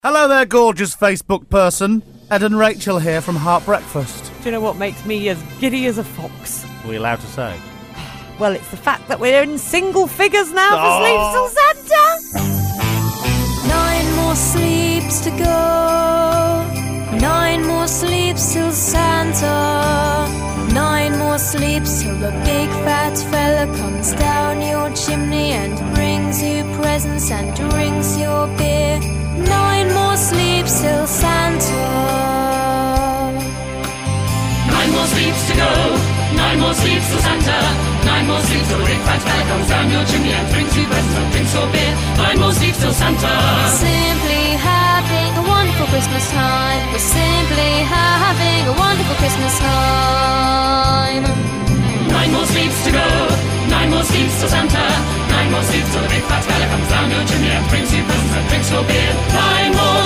Hello there, gorgeous Facebook person. Ed and Rachel here from Heart Breakfast. Do you know what makes me as giddy as a fox? Are we allowed to say? Well, it's the fact that we're in single figures now for Sleeps Till Santa. 9 more sleeps to go. 9 more sleeps till Santa. 9 more sleeps till the big fat fella comes down your chimney and brings you presents and drinks your beer. 9 more sleeps till Santa. 9 more sleeps to go. 9 more sleeps till Santa. 9 more sleeps till the big fat fella comes down your chimney and brings you presents and drinks your beer. 9 more sleeps till Santa. Simply having a wonderful Christmas time. We're simply having a wonderful Christmas time. 9 more sleeps to go. 9 more sleeps till Santa. 9 more sleeps till the big fat fella comes down your chimney and brings you presents and drinks your beer. 9 more